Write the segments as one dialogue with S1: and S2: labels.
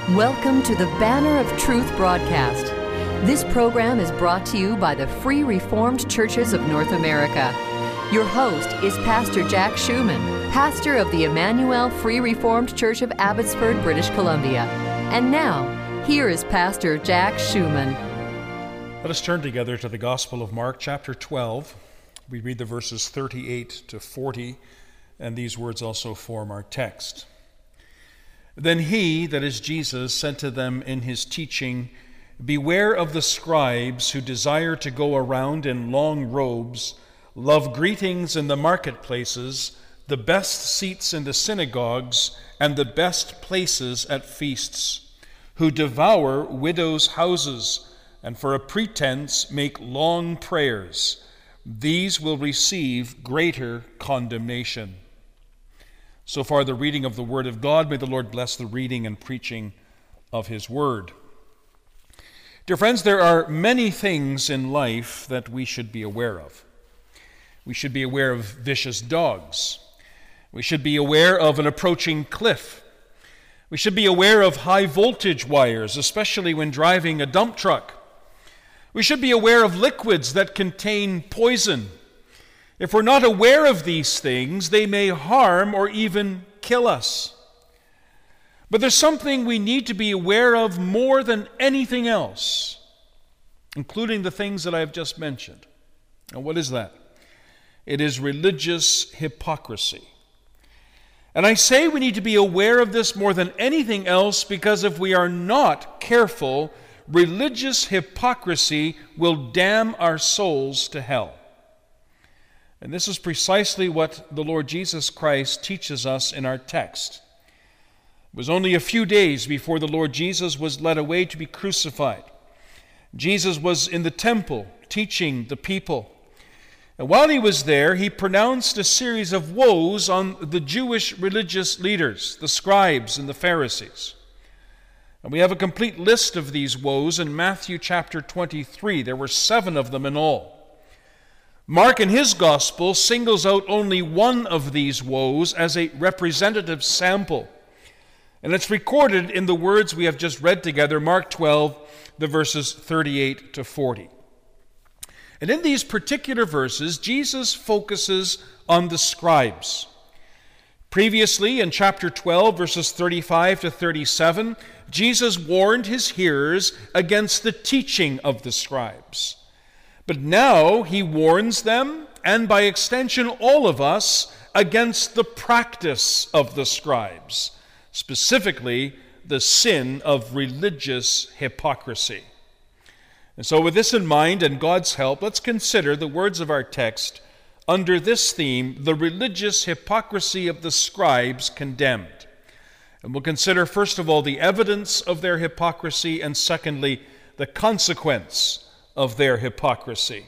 S1: Welcome to the Banner of Truth broadcast. This program is brought to you by the Free Reformed Churches of North America. Your host is Pastor Jack Schumann, pastor of the Emmanuel Free Reformed Church of Abbotsford, British Columbia. And now, here is Pastor Jack Schumann.
S2: Let us turn together to the Gospel of Mark, chapter 12. We read the verses 38 to 40, and these words also form our text. Then he, that is Jesus, said to them in his teaching, "Beware of the scribes who desire to go around in long robes, love greetings in the marketplaces, the best seats in the synagogues, and the best places at feasts, who devour widows' houses, and for a pretense make long prayers. These will receive greater condemnation." So far, the reading of the Word of God. May the Lord bless the reading and preaching of His Word. Dear friends, there are many things in life that we should be aware of. We should be aware of vicious dogs. We should be aware of an approaching cliff. We should be aware of high voltage wires, especially when driving a dump truck. We should be aware of liquids that contain poison. If we're not aware of these things, they may harm or even kill us. But there's something we need to be aware of more than anything else, including the things that I've just mentioned. And what is that? It is religious hypocrisy. And I say we need to be aware of this more than anything else because if we are not careful, religious hypocrisy will damn our souls to hell. And this is precisely what the Lord Jesus Christ teaches us in our text. It was only a few days before the Lord Jesus was led away to be crucified. Jesus was in the temple teaching the people. And while he was there, he pronounced a series of woes on the Jewish religious leaders, the scribes and the Pharisees. And we have a complete list of these woes in Matthew chapter 23. There were 7 of them in all. Mark in his gospel singles out only one of these woes as a representative sample. And it's recorded in the words we have just read together, Mark 12, the verses 38 to 40. And in these particular verses, Jesus focuses on the scribes. Previously, in chapter 12, verses 35 to 37, Jesus warned his hearers against the teaching of the scribes. But now he warns them, and by extension all of us, against the practice of the scribes, specifically the sin of religious hypocrisy. And so with this in mind and God's help, let's consider the words of our text under this theme, the religious hypocrisy of the scribes condemned. And we'll consider first of all the evidence of their hypocrisy, and secondly, the consequence of their hypocrisy.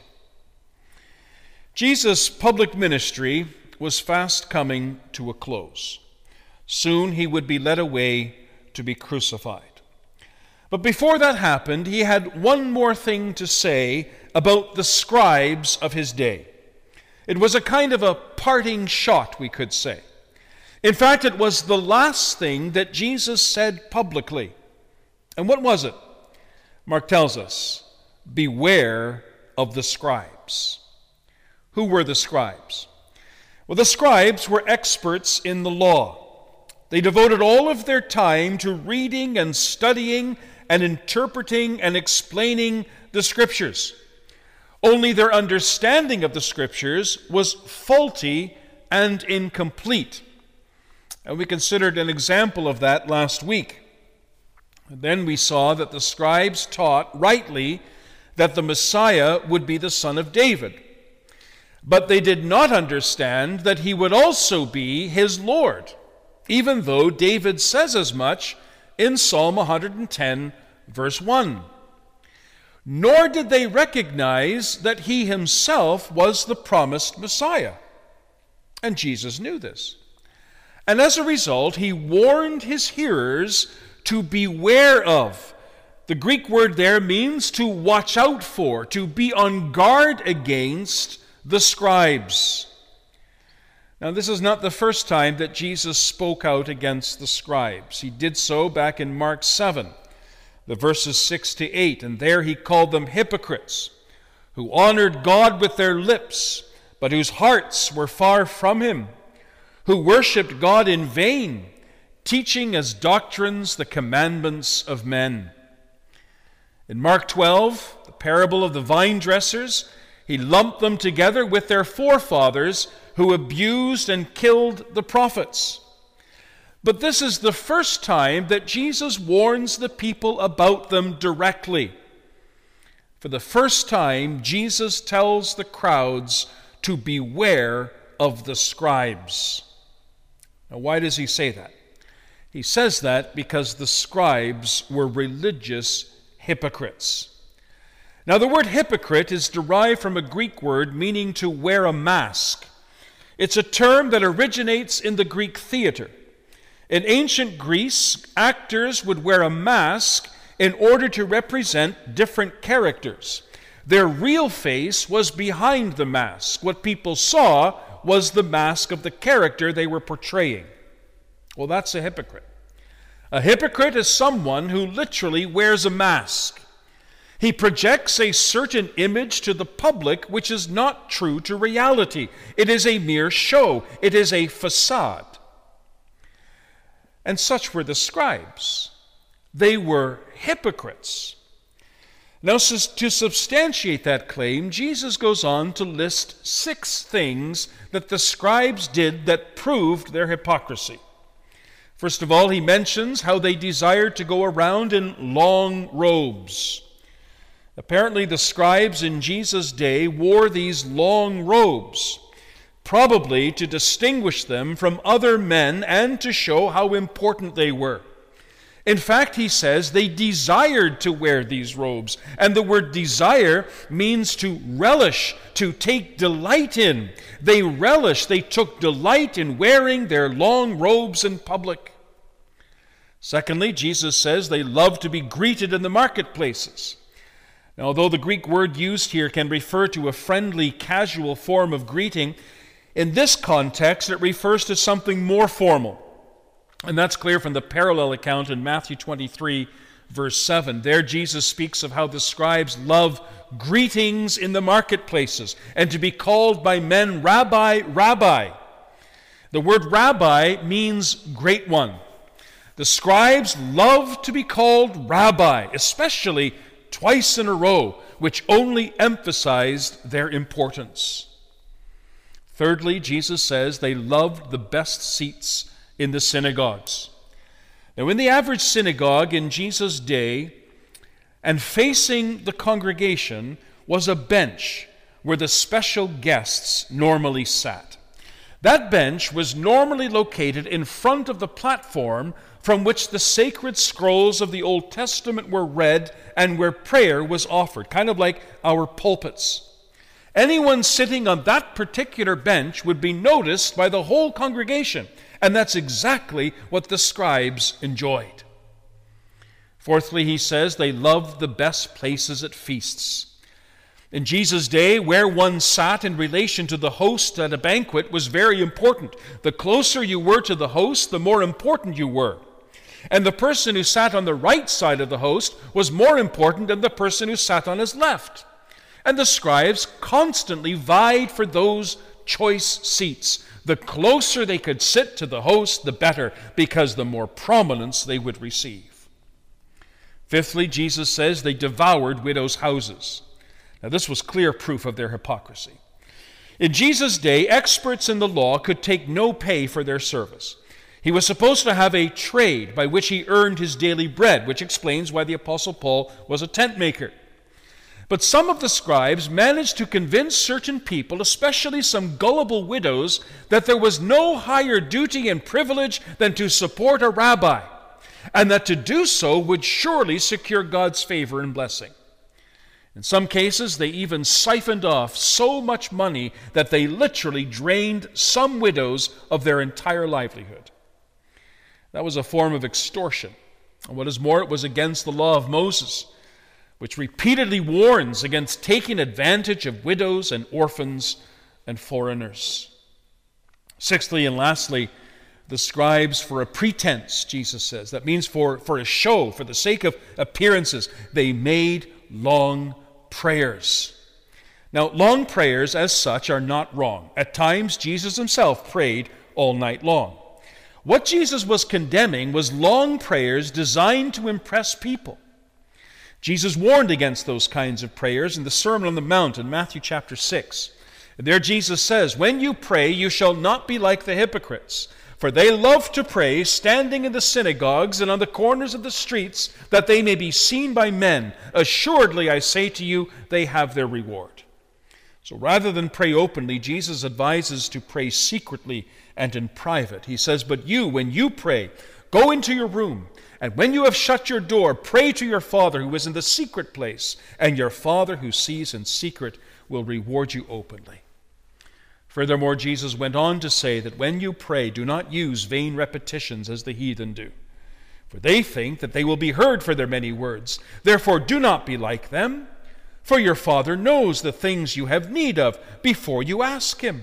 S2: Jesus' public ministry was fast coming to a close. Soon he would be led away to be crucified. But before that happened, he had one more thing to say about the scribes of his day. It was a kind of a parting shot, we could say. In fact, it was the last thing that Jesus said publicly. And what was it? Mark tells us, beware of the scribes. Who were the scribes? Well, the scribes were experts in the law. They devoted all of their time to reading and studying and interpreting and explaining the Scriptures. Only their understanding of the Scriptures was faulty and incomplete. And we considered an example of that last week. And then we saw that the scribes taught rightly that the Messiah would be the son of David. But they did not understand that he would also be his Lord, even though David says as much in Psalm 110, verse 1. Nor did they recognize that he himself was the promised Messiah. And Jesus knew this. And as a result, he warned his hearers to beware of. The Greek word there means to watch out for, to be on guard against the scribes. Now, this is not the first time that Jesus spoke out against the scribes. He did so back in Mark 7, the verses 6 to 8, and there he called them hypocrites, who honored God with their lips, but whose hearts were far from him, who worshipped God in vain, teaching as doctrines the commandments of men. In Mark 12, the parable of the vine dressers, he lumped them together with their forefathers who abused and killed the prophets. But this is the first time that Jesus warns the people about them directly. For the first time, Jesus tells the crowds to beware of the scribes. Now, why does he say that? He says that because the scribes were religious hypocrites. Now, the word hypocrite is derived from a Greek word meaning to wear a mask. It's a term that originates in the Greek theater. In ancient Greece, actors would wear a mask in order to represent different characters. Their real face was behind the mask. What people saw was the mask of the character they were portraying. Well, that's a hypocrite. A hypocrite is someone who literally wears a mask. He projects a certain image to the public which is not true to reality. It is a mere show. It is a facade. And such were the scribes. They were hypocrites. Now, to substantiate that claim, Jesus goes on to list 6 things that the scribes did that proved their hypocrisy. First of all, he mentions how they desired to go around in long robes. Apparently, the scribes in Jesus' day wore these long robes, probably to distinguish them from other men and to show how important they were. In fact, he says they desired to wear these robes, and the word desire means to relish, to take delight in. They took delight in wearing their long robes in public. Secondly, Jesus says they loved to be greeted in the marketplaces. Now, although the Greek word used here can refer to a friendly, casual form of greeting, in this context it refers to something more formal. And that's clear from the parallel account in Matthew 23, verse 7. There Jesus speaks of how the scribes love greetings in the marketplaces and to be called by men, Rabbi, Rabbi. The word rabbi means great one. The scribes loved to be called rabbi, especially twice in a row, which only emphasized their importance. Thirdly, Jesus says they loved the best seats in the synagogues. Now, in the average synagogue in Jesus' day, and facing the congregation, was a bench where the special guests normally sat. That bench was normally located in front of the platform from which the sacred scrolls of the Old Testament were read and where prayer was offered, kind of like our pulpits. Anyone sitting on that particular bench would be noticed by the whole congregation, and that's exactly what the scribes enjoyed. Fourthly, he says they loved the best places at feasts. In Jesus' day, where one sat in relation to the host at a banquet was very important. The closer you were to the host, the more important you were. And the person who sat on the right side of the host was more important than the person who sat on his left. And the scribes constantly vied for those choice seats. The closer they could sit to the host, the better, because the more prominence they would receive. Fifthly, Jesus says they devoured widows' houses. Now, this was clear proof of their hypocrisy. In Jesus' day, experts in the law could take no pay for their service. He was supposed to have a trade by which he earned his daily bread, which explains why the Apostle Paul was a tent maker. But some of the scribes managed to convince certain people, especially some gullible widows, that there was no higher duty and privilege than to support a rabbi, and that to do so would surely secure God's favor and blessing. In some cases, they even siphoned off so much money that they literally drained some widows of their entire livelihood. That was a form of extortion. And what is more, it was against the law of Moses, which repeatedly warns against taking advantage of widows and orphans and foreigners. Sixthly and lastly, the scribes for a pretense, Jesus says. That means for a show, for the sake of appearances. They made long prayers. Now, long prayers as such are not wrong. At times, Jesus himself prayed all night long. What Jesus was condemning was long prayers designed to impress people. Jesus warned against those kinds of prayers in the Sermon on the Mount in Matthew chapter 6. And there Jesus says, "When you pray, you shall not be like the hypocrites, for they love to pray, standing in the synagogues and on the corners of the streets, that they may be seen by men. Assuredly, I say to you, they have their reward." So rather than pray openly, Jesus advises to pray secretly and in private. He says, "But you, when you pray, go into your room, and when you have shut your door, pray to your Father who is in the secret place, and your Father who sees in secret will reward you openly." Furthermore, Jesus went on to say that when you pray, do not use vain repetitions as the heathen do, for they think that they will be heard for their many words. Therefore, do not be like them, for your Father knows the things you have need of before you ask him.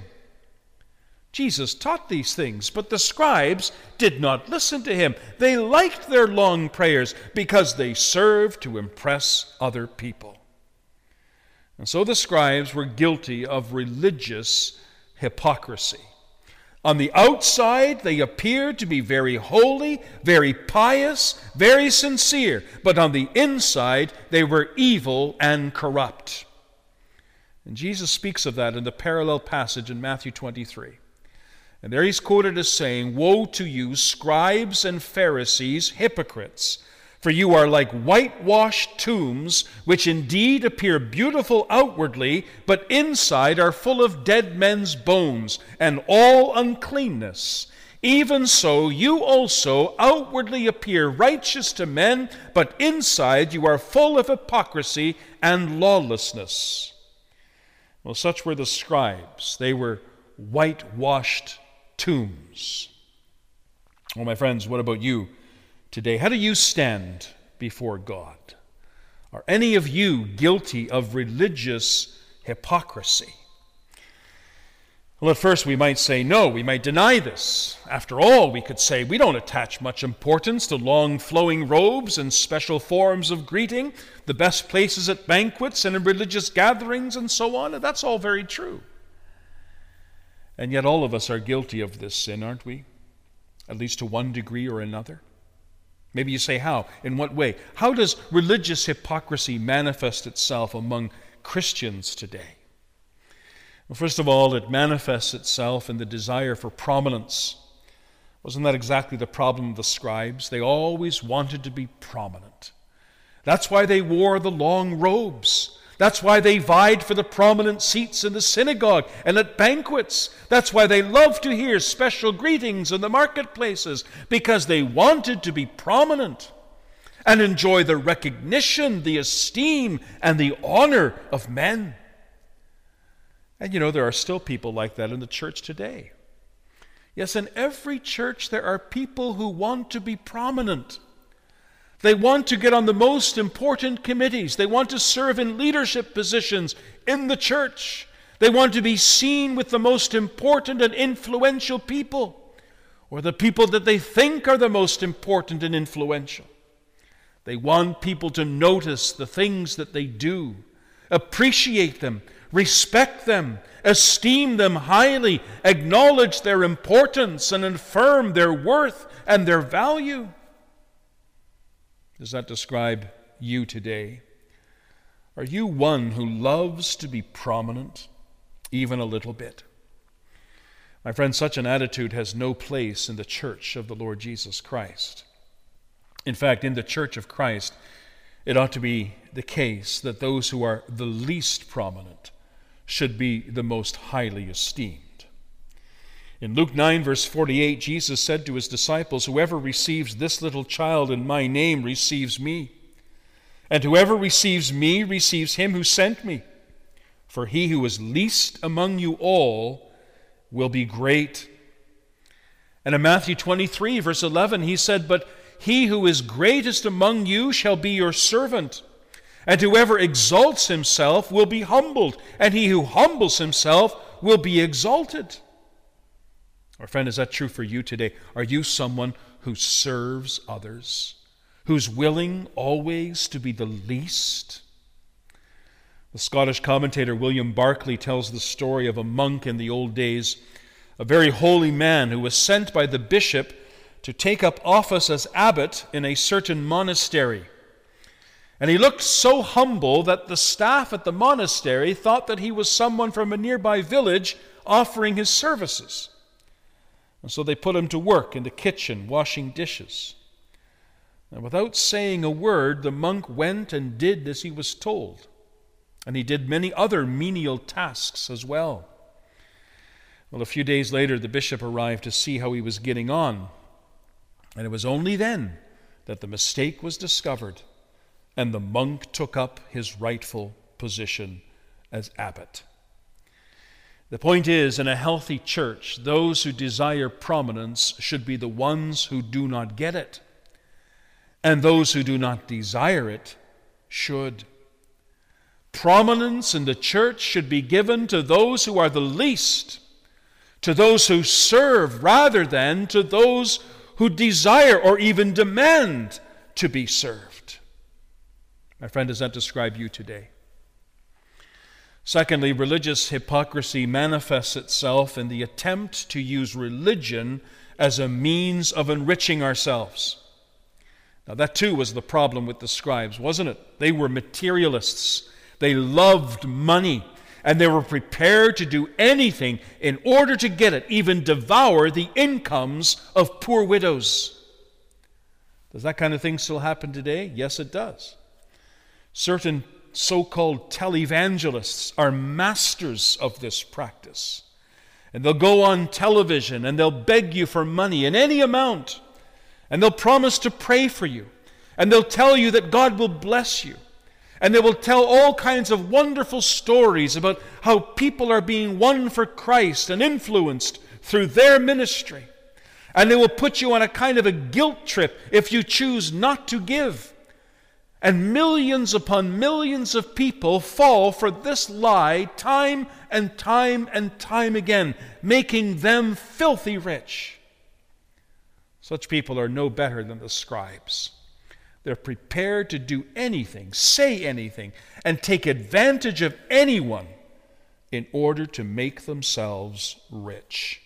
S2: Jesus taught these things, but the scribes did not listen to him. They liked their long prayers because they served to impress other people. And so the scribes were guilty of religious hypocrisy. On the outside, they appeared to be very holy, very pious, very sincere, but on the inside, they were evil and corrupt. And Jesus speaks of that in the parallel passage in Matthew 23. And there he's quoted as saying, "Woe to you, scribes and Pharisees, hypocrites! For you are like whitewashed tombs, which indeed appear beautiful outwardly, but inside are full of dead men's bones and all uncleanness. Even so, you also outwardly appear righteous to men, but inside you are full of hypocrisy and lawlessness." Well, such were the scribes. They were whitewashed tombs. Well, my friends, what about you today? How do you stand before God? Are any of you guilty of religious hypocrisy? Well, at first we might say no, we might deny this. After all, we could say we don't attach much importance to long flowing robes and special forms of greeting, the best places at banquets and in religious gatherings and so on, and that's all very true. And yet all of us are guilty of this sin, aren't we? At least to one degree or another. Maybe you say, how? In what way? How does religious hypocrisy manifest itself among Christians today? Well, first of all, it manifests itself in the desire for prominence. Wasn't that exactly the problem of the scribes? They always wanted to be prominent. That's why they wore the long robes. That's why they vied for the prominent seats in the synagogue and at banquets. That's why they loved to hear special greetings in the marketplaces, because they wanted to be prominent and enjoy the recognition, the esteem, and the honor of men. And you know, there are still people like that in the church today. Yes, in every church there are people who want to be prominent. They want to get on the most important committees. They want to serve in leadership positions in the church. They want to be seen with the most important and influential people, or the people that they think are the most important and influential. They want people to notice the things that they do, appreciate them, respect them, esteem them highly, acknowledge their importance, and affirm their worth and their value. Does that describe you today? Are you one who loves to be prominent, even a little bit? My friend, such an attitude has no place in the church of the Lord Jesus Christ. In fact, in the church of Christ, it ought to be the case that those who are the least prominent should be the most highly esteemed. In Luke 9, verse 48, Jesus said to his disciples, "Whoever receives this little child in my name receives me. And whoever receives me receives him who sent me. For he who is least among you all will be great." And in Matthew 23, verse 11, he said, "But he who is greatest among you shall be your servant. And whoever exalts himself will be humbled, and he who humbles himself will be exalted." Our friend, is that true for you today? Are you someone who serves others, who's willing always to be the least? The Scottish commentator William Barclay tells the story of a monk in the old days, a very holy man who was sent by the bishop to take up office as abbot in a certain monastery. And he looked so humble that the staff at the monastery thought that he was someone from a nearby village offering his services. And so they put him to work in the kitchen, washing dishes. And without saying a word, the monk went and did as he was told. And he did many other menial tasks as well. Well, a few days later, the bishop arrived to see how he was getting on. And it was only then that the mistake was discovered, and the monk took up his rightful position as abbot. The point is, in a healthy church, those who desire prominence should be the ones who do not get it, and those who do not desire it should. Prominence in the church should be given to those who are the least, to those who serve, rather than to those who desire or even demand to be served. My friend, does that describe you today? Secondly, religious hypocrisy manifests itself in the attempt to use religion as a means of enriching ourselves. Now, that too was the problem with the scribes, wasn't it? They were materialists. They loved money, and they were prepared to do anything in order to get it, even devour the incomes of poor widows. Does that kind of thing still happen today? Yes, it does. Certain so-called televangelists are masters of this practice. And they'll go on television and they'll beg you for money in any amount. And they'll promise to pray for you. And they'll tell you that God will bless you. And they will tell all kinds of wonderful stories about how people are being won for Christ and influenced through their ministry. And they will put you on a kind of a guilt trip if you choose not to give. And millions upon millions of people fall for this lie time and time and time again, making them filthy rich. Such people are no better than the scribes. They're prepared to do anything, say anything, and take advantage of anyone in order to make themselves rich.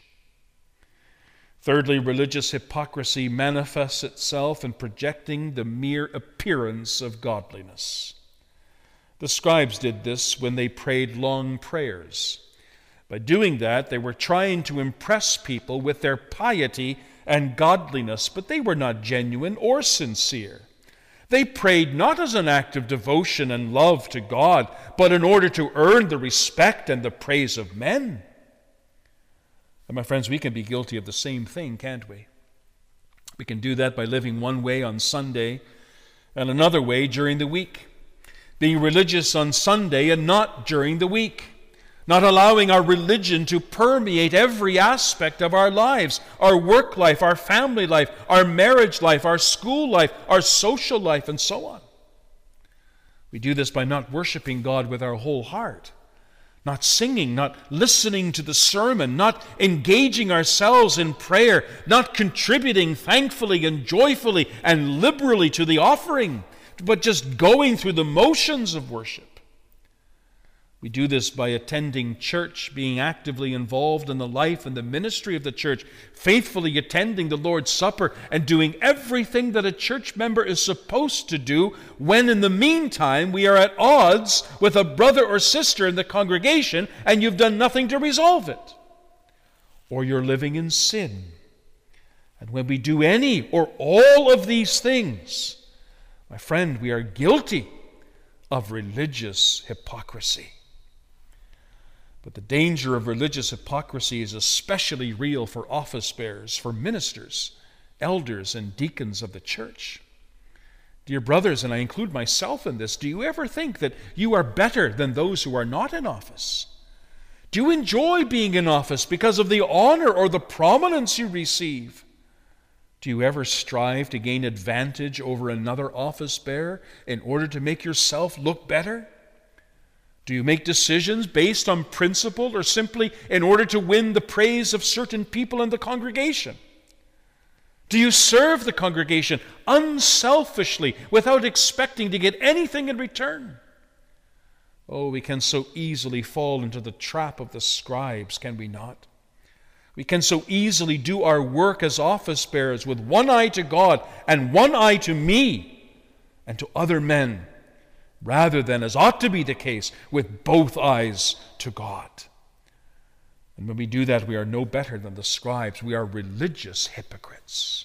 S2: Thirdly, religious hypocrisy manifests itself in projecting the mere appearance of godliness. The scribes did this when they prayed long prayers. By doing that, they were trying to impress people with their piety and godliness, but they were not genuine or sincere. They prayed not as an act of devotion and love to God, but in order to earn the respect and the praise of men. And my friends, we can be guilty of the same thing, can't we? We can do that by living one way on Sunday and another way during the week. Being religious on Sunday and not during the week. Not allowing our religion to permeate every aspect of our lives, our work life, our family life, our marriage life, our school life, our social life, and so on. We do this by not worshiping God with our whole heart. Not singing, not listening to the sermon, not engaging ourselves in prayer, not contributing thankfully and joyfully and liberally to the offering, but just going through the motions of worship. We do this by attending church, being actively involved in the life and the ministry of the church, faithfully attending the Lord's Supper, and doing everything that a church member is supposed to do when in the meantime we are at odds with a brother or sister in the congregation and you've done nothing to resolve it. Or you're living in sin. And when we do any or all of these things, my friend, we are guilty of religious hypocrisy. But the danger of religious hypocrisy is especially real for office bearers, for ministers, elders, and deacons of the church. Dear brothers, and I include myself in this, do you ever think that you are better than those who are not in office? Do you enjoy being in office because of the honor or the prominence you receive? Do you ever strive to gain advantage over another office bearer in order to make yourself look better? Do you make decisions based on principle or simply in order to win the praise of certain people in the congregation? Do you serve the congregation unselfishly without expecting to get anything in return? Oh, we can so easily fall into the trap of the scribes, can we not? We can so easily do our work as office bearers with one eye to God and one eye to me and to other men, rather than, as ought to be the case, with both eyes to God. And when we do that, we are no better than the scribes. We are religious hypocrites.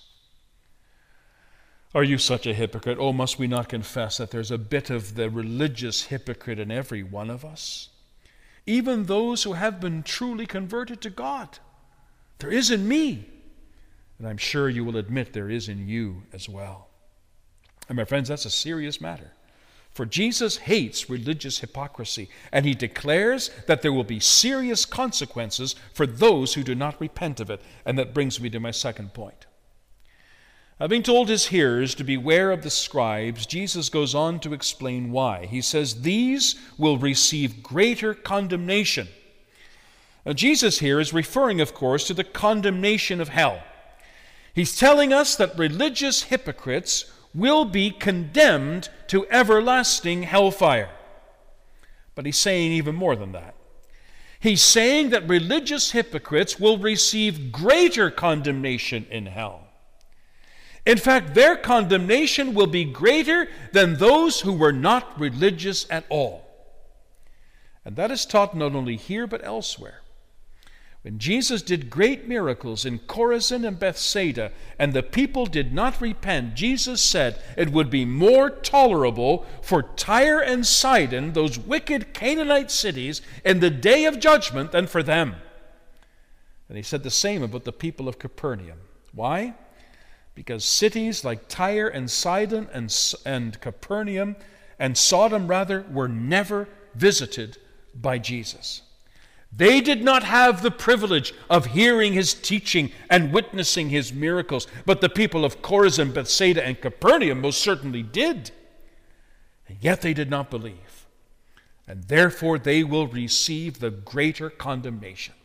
S2: Are you such a hypocrite? Oh, must we not confess that there's a bit of the religious hypocrite in every one of us? Even those who have been truly converted to God. There is in me. And I'm sure you will admit there is in you as well. And my friends, that's a serious matter. For Jesus hates religious hypocrisy, and he declares that there will be serious consequences for those who do not repent of it. And that brings me to my second point. Having told his hearers to beware of the scribes, Jesus goes on to explain why. He says, these will receive greater condemnation. Now, Jesus here is referring, of course, to the condemnation of hell. He's telling us that religious hypocrites will be condemned to everlasting hellfire. But he's saying even more than that. He's saying that religious hypocrites will receive greater condemnation in hell. In fact, their condemnation will be greater than those who were not religious at all. And that is taught not only here but elsewhere. When Jesus did great miracles in Chorazin and Bethsaida, and the people did not repent, Jesus said it would be more tolerable for Tyre and Sidon, those wicked Canaanite cities, in the day of judgment than for them. And he said the same about the people of Capernaum. Why? Because cities like Tyre and Sidon and Capernaum and Sodom were never visited by Jesus. They did not have the privilege of hearing his teaching and witnessing his miracles, but the people of Chorazin, Bethsaida, and Capernaum most certainly did. And yet they did not believe, and therefore they will receive the greater condemnation.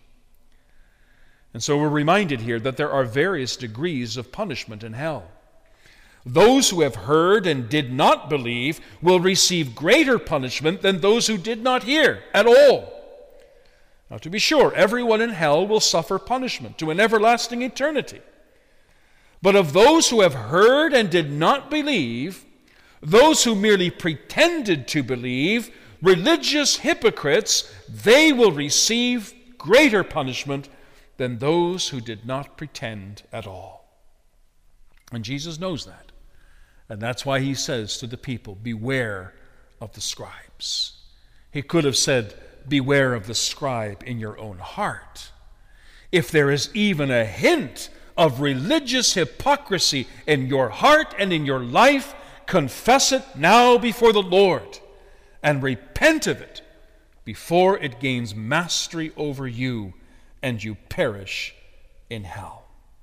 S2: And so we're reminded here that there are various degrees of punishment in hell. Those who have heard and did not believe will receive greater punishment than those who did not hear at all. Now, to be sure, everyone in hell will suffer punishment to an everlasting eternity. But of those who have heard and did not believe, those who merely pretended to believe, religious hypocrites, they will receive greater punishment than those who did not pretend at all. And Jesus knows that. And that's why he says to the people, beware of the scribes. He could have said, beware of the scribe in your own heart. If there is even a hint of religious hypocrisy in your heart and in your life, confess it now before the Lord and repent of it before it gains mastery over you and you perish in hell.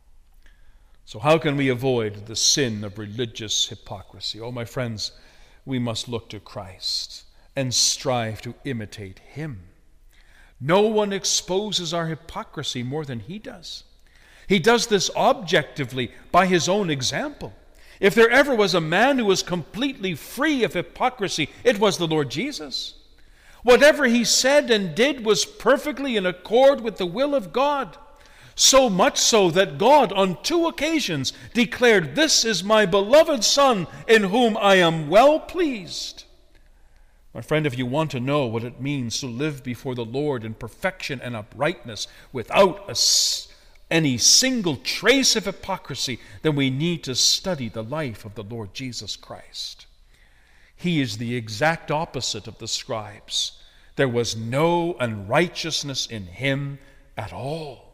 S2: So how can we avoid the sin of religious hypocrisy? Oh, my friends, we must look to Christ and strive to imitate him. No one exposes our hypocrisy more than he does. He does this objectively by his own example. If there ever was a man who was completely free of hypocrisy, it was the Lord Jesus. Whatever he said and did was perfectly in accord with the will of God. So much so that God on 2 occasions declared, "This is my beloved Son, in whom I am well pleased." My friend, if you want to know what it means to live before the Lord in perfection and uprightness without any single trace of hypocrisy, then we need to study the life of the Lord Jesus Christ. He is the exact opposite of the scribes. There was no unrighteousness in him at all.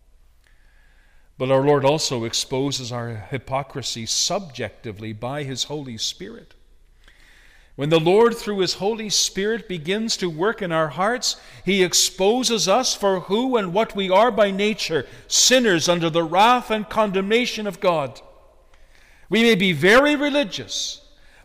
S2: But our Lord also exposes our hypocrisy subjectively by his Holy Spirit. When the Lord, through his Holy Spirit, begins to work in our hearts, he exposes us for who and what we are by nature, sinners under the wrath and condemnation of God. We may be very religious,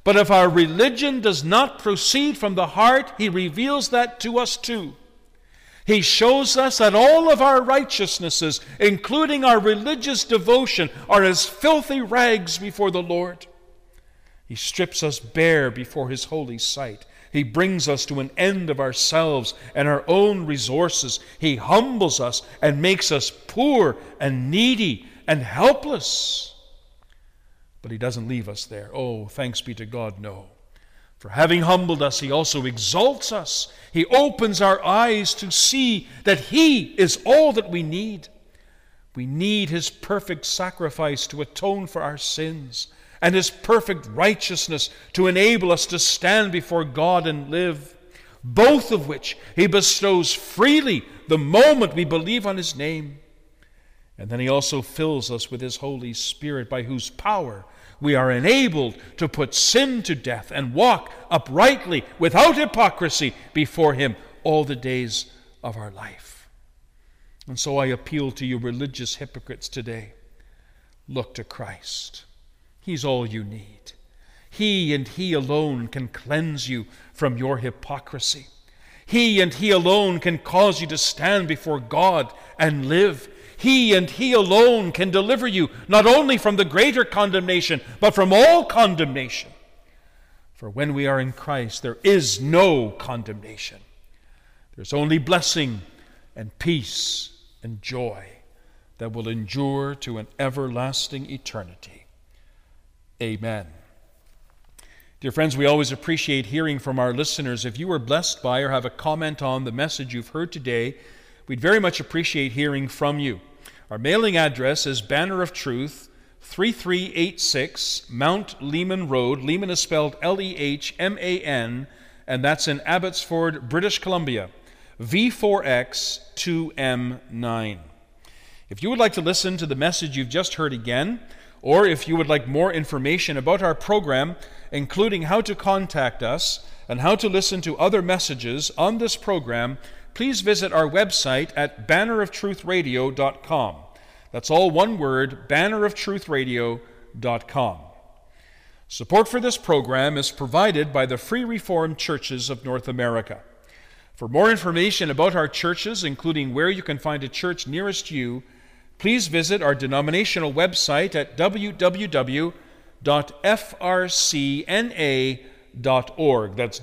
S2: But if our religion does not proceed from the heart, he reveals that to us too. He shows us that all of our righteousnesses, including our religious devotion, are as filthy rags before the Lord. He strips us bare before his holy sight. He brings us to an end of ourselves and our own resources. He humbles us and makes us poor and needy and helpless. But he doesn't leave us there. Oh, thanks be to God, no. For having humbled us, he also exalts us. He opens our eyes to see that he is all that we need. We need his perfect sacrifice to atone for our sins, and his perfect righteousness to enable us to stand before God and live, both of which he bestows freely the moment we believe on his name. And then he also fills us with his Holy Spirit, by whose power we are enabled to put sin to death and walk uprightly without hypocrisy before him all the days of our life. And so I appeal to you religious hypocrites today. Look to Christ. He's all you need. He and he alone can cleanse you from your hypocrisy. He and he alone can cause you to stand before God and live. He and he alone can deliver you not only from the greater condemnation, but from all condemnation. For when we are in Christ, there is no condemnation. There's only blessing and peace and joy that will endure to an everlasting eternity. Amen. Dear friends, we always appreciate hearing from our listeners. If you were blessed by or have a comment on the message you've heard today, we'd very much appreciate hearing from you. Our mailing address is Banner of Truth, 3386 Mount Lehman Road. Lehman is spelled Lehman, and that's in Abbotsford, British Columbia, V4X 2M9. If you would like to listen to the message you've just heard again, or if you would like more information about our program, including how to contact us and how to listen to other messages on this program, please visit our website at banneroftruthradio.com. That's all one word, banneroftruthradio.com. Support for this program is provided by the Free Reformed Churches of North America. For more information about our churches, including where you can find a church nearest you, please visit our denominational website at www.frcna.org. That's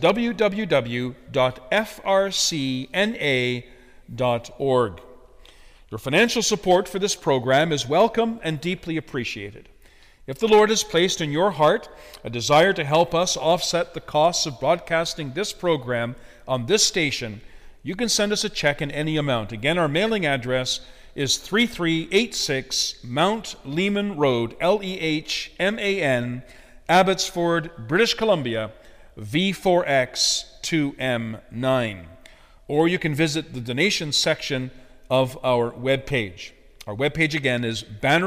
S2: www.frcna.org. Your financial support for this program is welcome and deeply appreciated. If the Lord has placed in your heart a desire to help us offset the costs of broadcasting this program on this station, you can send us a check in any amount. Again, our mailing address is 3386 Mount Lehman Road, Lehman, Abbotsford, British Columbia, V4X 2M9. Or you can visit the donation section of our webpage. Our webpage again is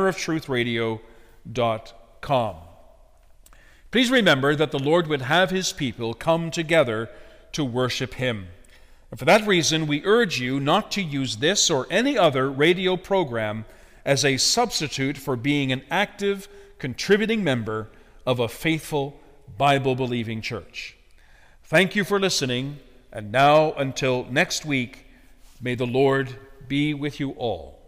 S2: banneroftruthradio.com. Please remember that the Lord would have his people come together to worship him. And for that reason, we urge you not to use this or any other radio program as a substitute for being an active, contributing member of a faithful, Bible-believing church. Thank you for listening, and now until next week, may the Lord be with you all.